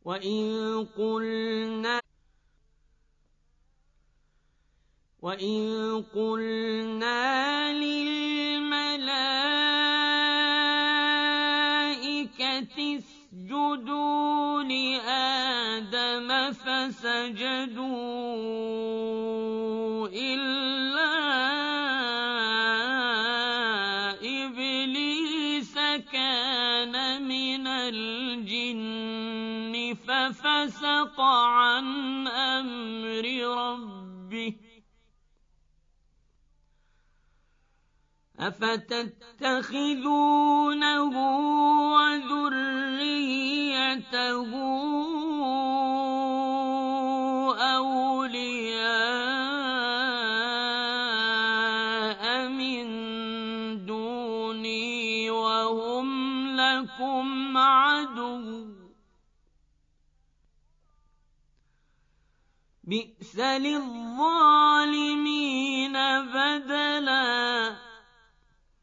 وَإِن قُلْنَا لِلْمَلَائِكَةِ اسْجُدُوا لِآدَمَ فَسَجَدُوا إِلَّا إِبْلِيسَ كَانَ مِنَ الْجِنِّ فَفَسَقَ عَنْ أَمْرِ رَبِّهِ. أَفَتَتَّخِذُونَهُ وَذُرِّيَّتَهُ أَوْلِيَاءَ مِن دُونِي وَهُمْ لَكُمْ عَدُوٌّ ۚ بِئْسَ لِلظَّالِمِينَ